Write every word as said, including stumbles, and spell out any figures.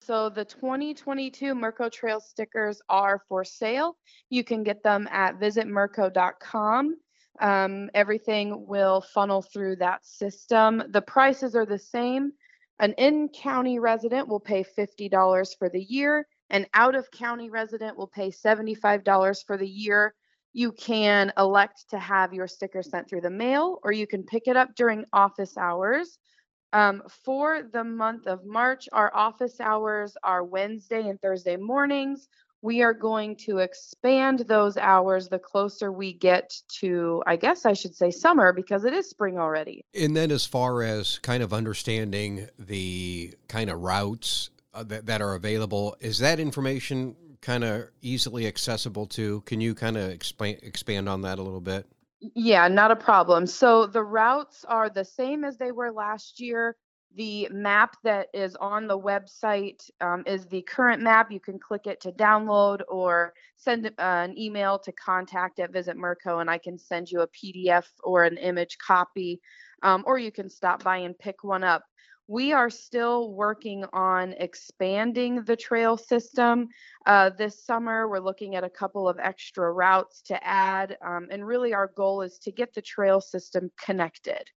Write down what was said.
So the twenty twenty-two Merco Trail stickers are for sale. You can get them at visit merco dot com. Um, everything will funnel through that system. The prices are the same. An in-county resident will pay fifty dollars for the year. An out-of-county resident will pay seventy-five dollars for the year. You can elect to have your sticker sent through the mail, or you can pick it up during office hours. Um, for the month of March, our office hours are Wednesday and Thursday mornings. We are going to expand those hours the closer we get to, I guess I should say summer, because it is spring already. And then as far as kind of understanding the kind of routes uh, that, that are available, is that information kind of easily accessible to? Can you kind of explain, expand on that a little bit? Yeah, not a problem. So the routes are the same as they were last year. The map that is on the website um, is the current map. You can click it to download or send uh, an email to contact at Visit Merco, and I can send you a P D F or an image copy, um, or you can stop by and pick one up. We are still working on expanding the trail system. Uh, this summer, we're looking at a couple of extra routes to add, um, and really our goal is to get the trail system connected.